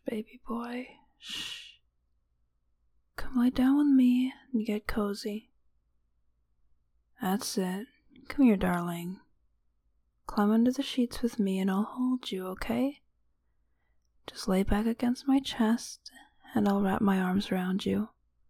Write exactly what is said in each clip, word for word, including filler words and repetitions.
baby boy. Shh. Come lie down with me and get cozy. That's it. Come here, darling. Climb under the sheets with me and I'll hold you, okay? Just lay back against my chest and I'll wrap my arms around you.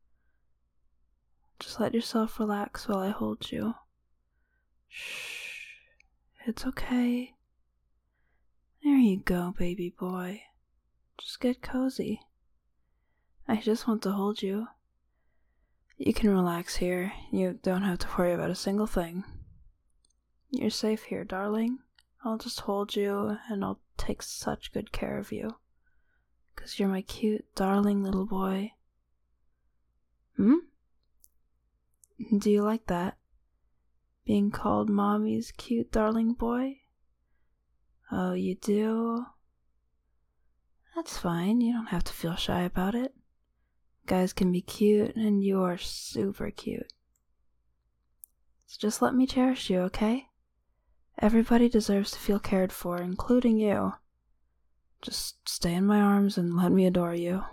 Just let yourself relax while I hold you. Shh. It's okay. There you go, baby boy. Just get cozy. I just want to hold you. You can relax here. You don't have to worry about a single thing. You're safe here, darling. I'll just hold you and I'll take such good care of you. 'Cause you're my cute, darling little boy. Hmm? Do you like that? Being called Mommy's cute, darling boy? Oh, you do? That's fine. You don't have to feel shy about it. Guys can be cute, and you are super cute. So just let me cherish you, okay? Everybody deserves to feel cared for, including you. Just stay in my arms and let me adore you.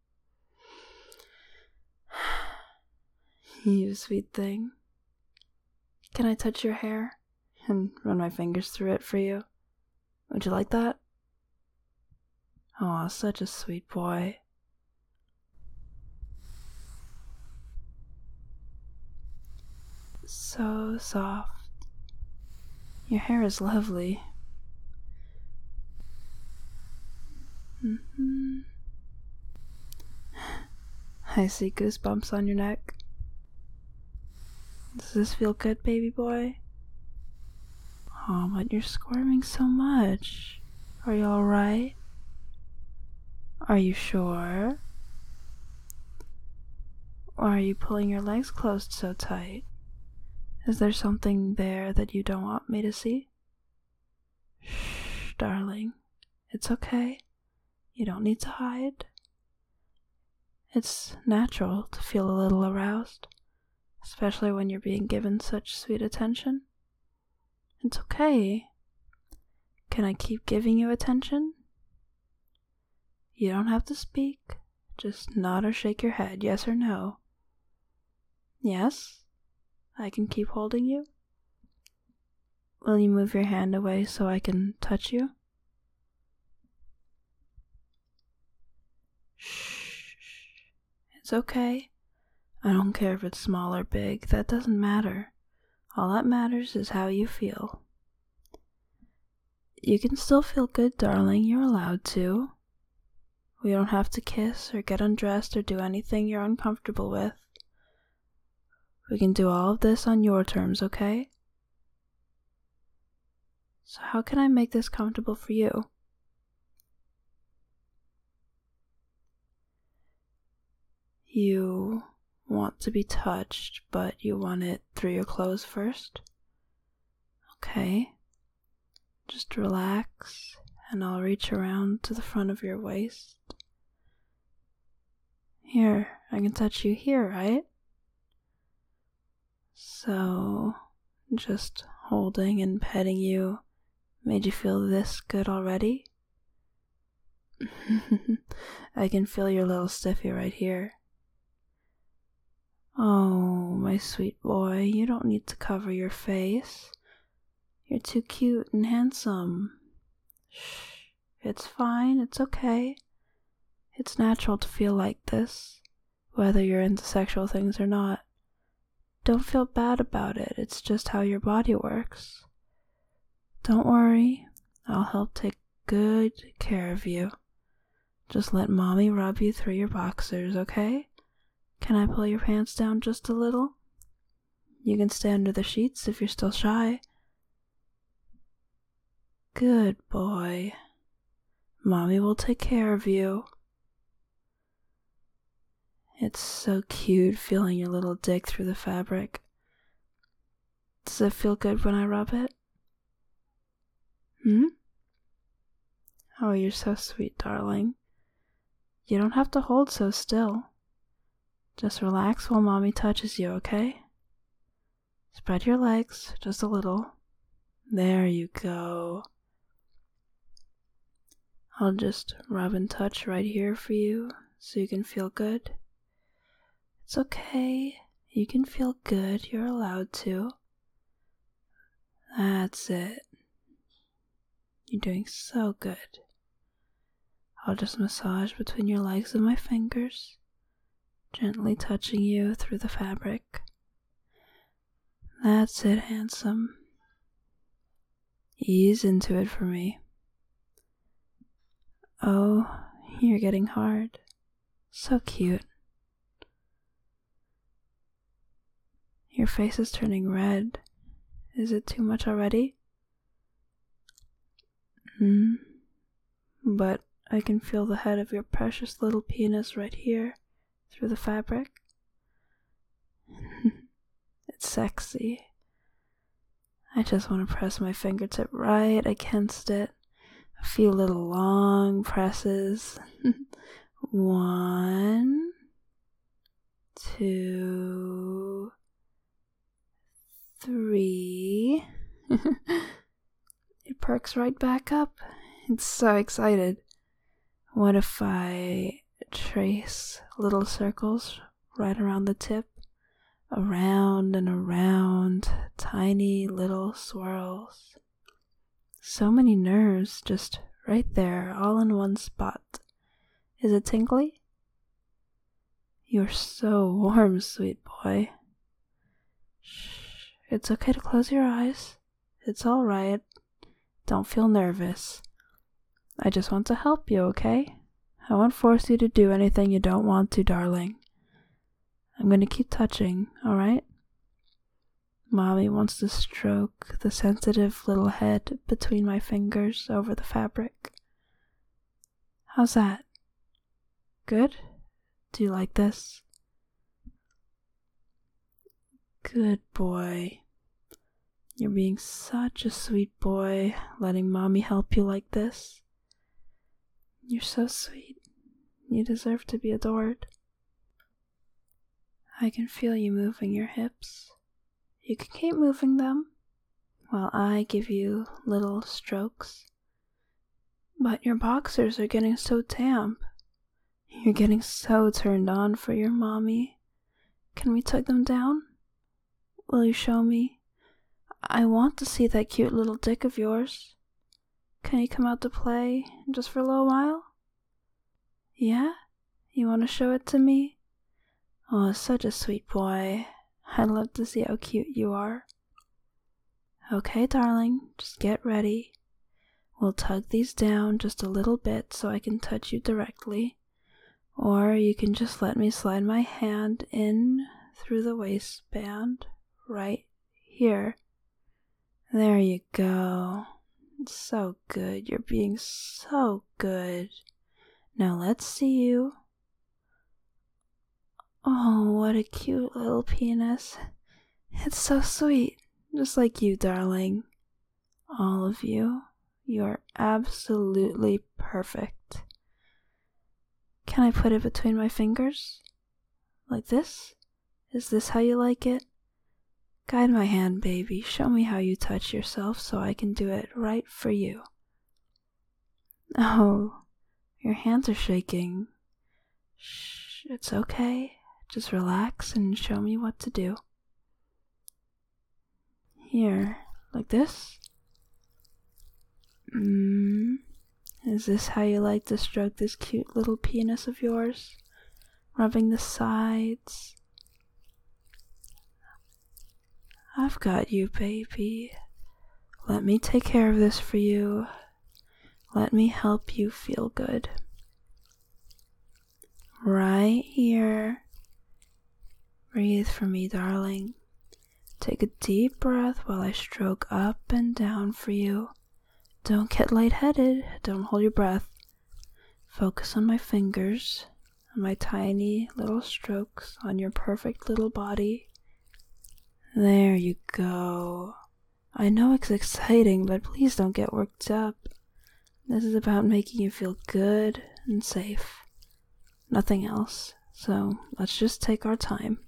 You sweet thing. Can I touch your hair and run my fingers through it for you? Would you like that? Aw, such a sweet boy. So soft. Your hair is lovely. Mm-hmm. I see goosebumps on your neck. Does this feel good, baby boy? Oh, but you're squirming so much. Are you alright? Are you sure? Or are you pulling your legs closed so tight? Is there something there that you don't want me to see? Shh, darling. It's okay. You don't need to hide. It's natural to feel a little aroused, especially when you're being given such sweet attention. It's okay. Can I keep giving you attention? You don't have to speak. Just nod or shake your head, yes or no. Yes? I can keep holding you? Will you move your hand away so I can touch you? Shh. It's okay. I don't care if it's small or big. That doesn't matter. All that matters is how you feel. You can still feel good, darling. You're allowed to. We don't have to kiss or get undressed or do anything you're uncomfortable with. We can do all of this on your terms, okay? So how can I make this comfortable for you? You want to be touched, but you want it through your clothes first? Okay. Just relax, and I'll reach around to the front of your waist. Here, I can touch you here, right? So, just holding and petting you made you feel this good already? I can feel your little stiffy right here. Oh, my sweet boy, you don't need to cover your face. You're too cute and handsome. Shh, it's fine, it's okay. It's natural to feel like this, whether you're into sexual things or not. Don't feel bad about it, it's just how your body works. Don't worry, I'll help take good care of you. Just let mommy rub you through your boxers, okay? Can I pull your pants down just a little? You can stay under the sheets if you're still shy. Good boy. Mommy will take care of you. It's so cute feeling your little dick through the fabric. Does it feel good when I rub it? Hmm? Oh, you're so sweet, darling. You don't have to hold so still. Just relax while mommy touches you, okay? Spread your legs just a little. There you go. I'll just rub and touch right here for you so you can feel good. It's okay. You can feel good. You're allowed to. That's it. You're doing so good. I'll just massage between your legs and my fingers, gently touching you through the fabric. That's it, handsome. Ease into it for me. Oh, you're getting hard. So cute. Your face is turning red. Is it too much already? Hmm. But I can feel the head of your precious little penis right here through the fabric. It's sexy. I just want to press my fingertip right against it. A few little long presses. One, two, three. It perks right back up. It's so excited. What if I trace little circles right around the tip? Around and around, tiny little swirls. So many nerves just right there, all in one spot. Is it tingly? You're so warm, sweet boy. Shh, it's okay to close your eyes. It's all right. Don't feel nervous. I just want to help you, okay? I won't force you to do anything you don't want to, darling. I'm going to keep touching, alright? Mommy wants to stroke the sensitive little head between my fingers over the fabric. How's that? Good? Do you like this? Good boy. You're being such a sweet boy, letting Mommy help you like this. You're so sweet. You deserve to be adored. I can feel you moving your hips. You can keep moving them while I give you little strokes. But your boxers are getting so damp. You're getting so turned on for your mommy. Can we tug them down? Will you show me? I want to see that cute little dick of yours. Can you come out to play just for a little while? Yeah? You want to show it to me? Oh, such a sweet boy. I'd love to see how cute you are. Okay, darling, just get ready. We'll tug these down just a little bit so I can touch you directly. Or you can just let me slide my hand in through the waistband right here. There you go. It's so good. You're being so good. Now let's see you. Oh, what a cute little penis. It's so sweet. Just like you, darling. All of you. You are absolutely perfect. Can I put it between my fingers? Like this? Is this how you like it? Guide my hand, baby. Show me how you touch yourself so I can do it right for you. Oh, your hands are shaking. Shh, it's okay. Just relax and show me what to do. Here, like this? Mm, is this how you like to stroke this cute little penis of yours? Rubbing the sides? I've got you, baby. Let me take care of this for you. Let me help you feel good. Right here. Breathe for me, darling. Take a deep breath while I stroke up and down for you. Don't get lightheaded. Don't hold your breath. Focus on my fingers, on my tiny little strokes on your perfect little body. There you go. I know it's exciting, but please don't get worked up. This is about making you feel good and safe. Nothing else. So let's just take our time.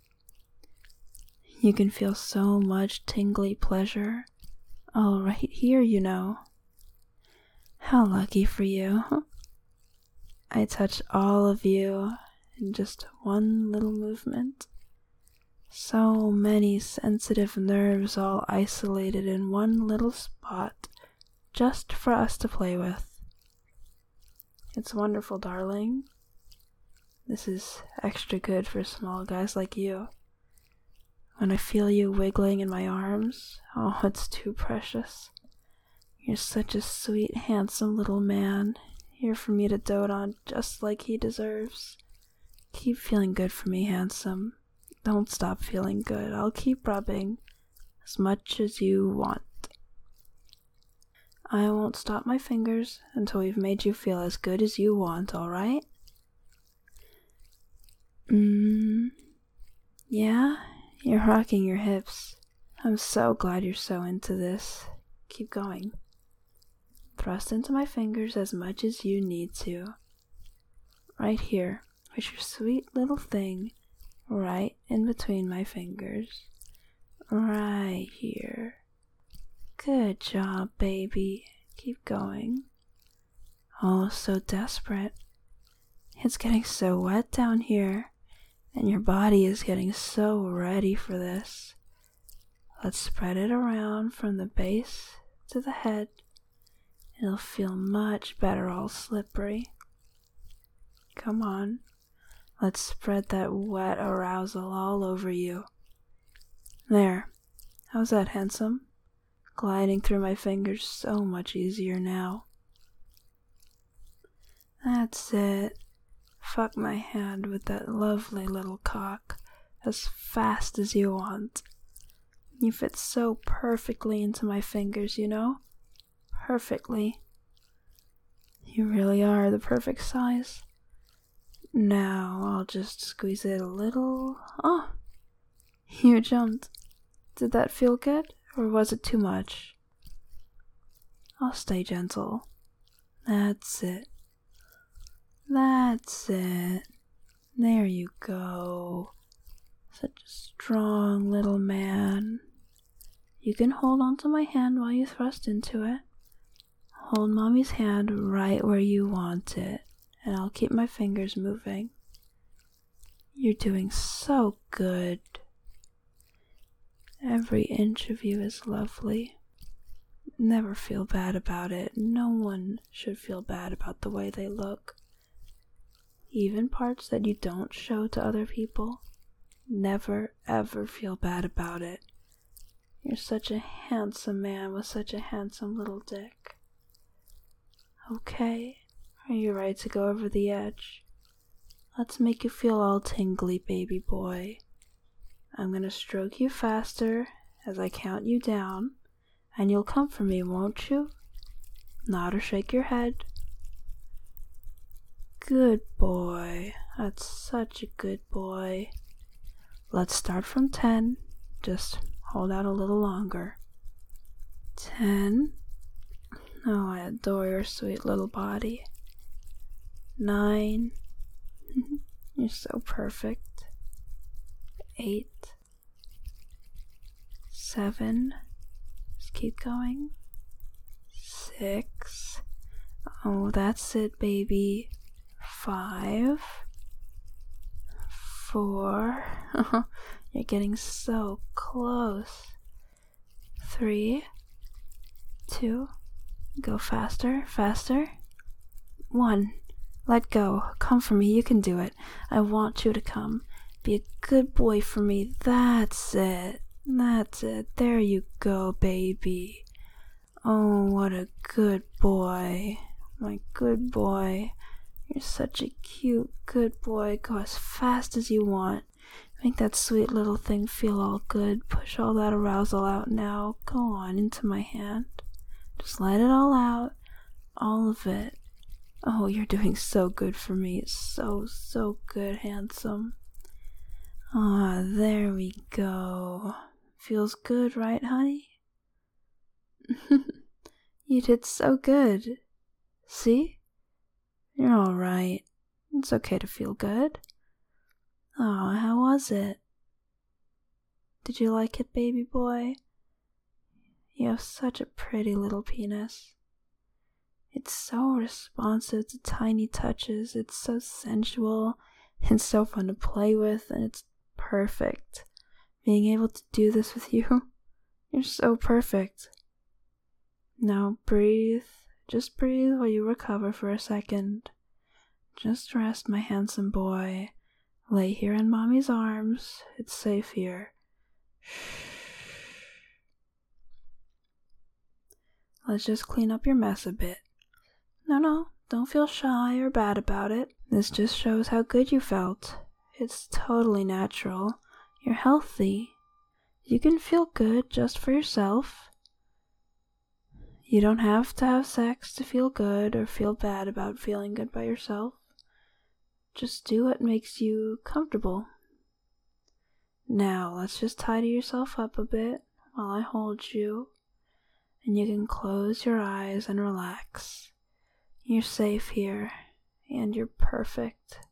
You can feel so much tingly pleasure. All right here, you know. How lucky for you. I touch all of you in just one little movement. So many sensitive nerves all isolated in one little spot just for us to play with. It's wonderful, darling. This is extra good for small guys like you. When I feel you wiggling in my arms, oh, it's too precious. You're such a sweet, handsome little man, here for me to dote on just like he deserves. Keep feeling good for me, handsome. Don't stop feeling good. I'll keep rubbing as much as you want. I won't stop my fingers until we've made you feel as good as you want, alright? Mmm, yeah, you're rocking your hips. I'm so glad you're so into this. Keep going. Thrust into my fingers as much as you need to. Right here, with your sweet little thing right in between my fingers. Right here. Good job, baby. Keep going. Oh, so desperate. It's getting so wet down here, and your body is getting so ready for this. Let's spread it around from the base to the head. It'll feel much better all slippery. Come on. Let's spread that wet arousal all over you. There. How's that, handsome? Gliding through my fingers so much easier now. That's it. Fuck my hand with that lovely little cock as fast as you want. You fit so perfectly into my fingers, you know? Perfectly. You really are the perfect size. Now I'll just squeeze it a little. Oh, you jumped. Did that feel good, or was it too much? I'll stay gentle. That's it. That's it. There you go. Such a strong little man. You can hold onto my hand while you thrust into it. Hold mommy's hand right where you want it, and I'll keep my fingers moving. You're doing so good. Every inch of you is lovely. Never feel bad about it. No one should feel bad about the way they look. Even parts that you don't show to other people. Never, ever feel bad about it. You're such a handsome man with such a handsome little dick. Okay, are you ready to go over the edge? Let's make you feel all tingly, baby boy. I'm gonna stroke you faster as I count you down, and you'll come for me, won't you? Nod or shake your head. Good boy. That's such a good boy. Let's start from ten. Just hold out a little longer. Ten. Oh, I adore your sweet little body. Nine. You're so perfect. Eight. Seven. Just keep going. Six. Oh, that's it, baby. Five. Four. You're getting so close. Three. Two. Go faster, faster. One. Let go. Come for me. You can do it. I want you to come. Be a good boy for me. That's it. That's it. There you go, baby. Oh, what a good boy. My good boy. You're such a cute, good boy. Go as fast as you want. Make that sweet little thing feel all good. Push all that arousal out now. Go on into my hand. Just let it all out. All of it. Oh, you're doing so good for me. So, so good, handsome. Ah, there we go. Feels good, right, honey? You did so good. See? You're all right. It's okay to feel good. Oh, how was it? Did you like it, baby boy? You have such a pretty little penis. It's so responsive to tiny touches. It's so sensual. It's so fun to play with, and it's perfect. Being able to do this with you, you're so perfect. Now breathe. Just breathe while you recover for a second. Just rest, my handsome boy. Lay here in mommy's arms. It's safe here. Let's just clean up your mess a bit. No, no, don't feel shy or bad about it. This just shows how good you felt. It's totally natural. You're healthy. You can feel good just for yourself. You don't have to have sex to feel good or feel bad about feeling good by yourself. Just do what makes you comfortable. Now, let's just tidy yourself up a bit while I hold you, and you can close your eyes and relax. You're safe here, and you're perfect.